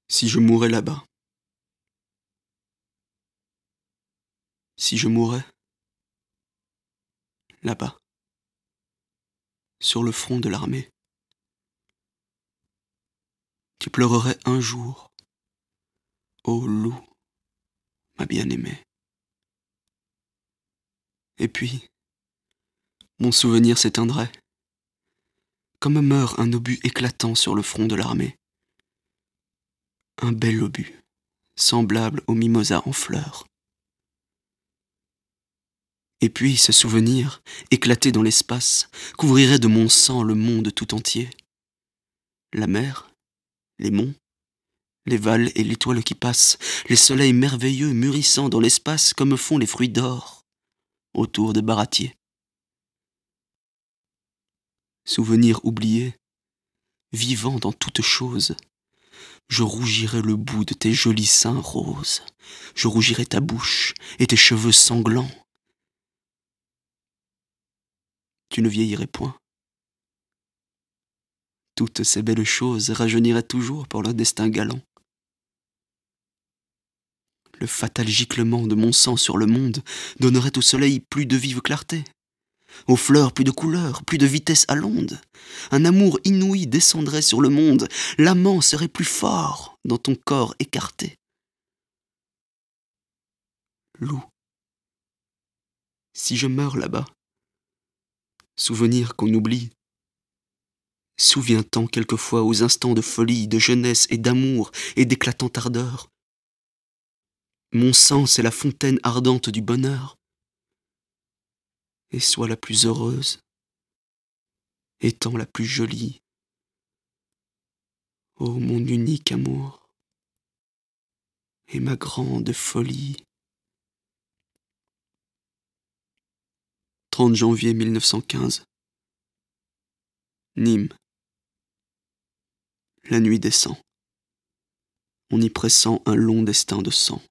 Si je mourais là-bas. Si je mourais là-bas, sur le front de l'armée, tu pleurerais un jour, ô loup, ma bien-aimée. Et puis, mon souvenir s'éteindrait, comme meurt un obus éclatant sur le front de l'armée. Un bel obus, semblable au mimosa en fleurs. Et puis ce souvenir, éclaté dans l'espace, couvrirait de mon sang le monde tout entier. La mer, les monts, les vals et l'étoile qui passe, les soleils merveilleux mûrissant dans l'espace comme font les fruits d'or autour de Baratier. Souvenir oublié, vivant dans toute chose, je rougirai le bout de tes jolis seins roses, je rougirai ta bouche et tes cheveux sanglants. Tu ne vieillirais point. Toutes ces belles choses rajeuniraient toujours pour leur destin galant. Le fatal giclement de mon sang sur le monde donnerait au soleil plus de vive clarté, aux fleurs plus de couleur, plus de vitesse à l'onde. Un amour inouï descendrait sur le monde, l'amant serait plus fort dans ton corps écarté. Loup, si je meurs là-bas, souvenir qu'on oublie, souviens-t'en quelquefois aux instants de folie, de jeunesse et d'amour et d'éclatante ardeur. Mon sang, c'est la fontaine ardente du bonheur. Et sois la plus heureuse, étant la plus jolie. Ô mon unique amour, et ma grande folie. 30 janvier 1915. Nîmes. La nuit descend. On y pressent un long destin de sang.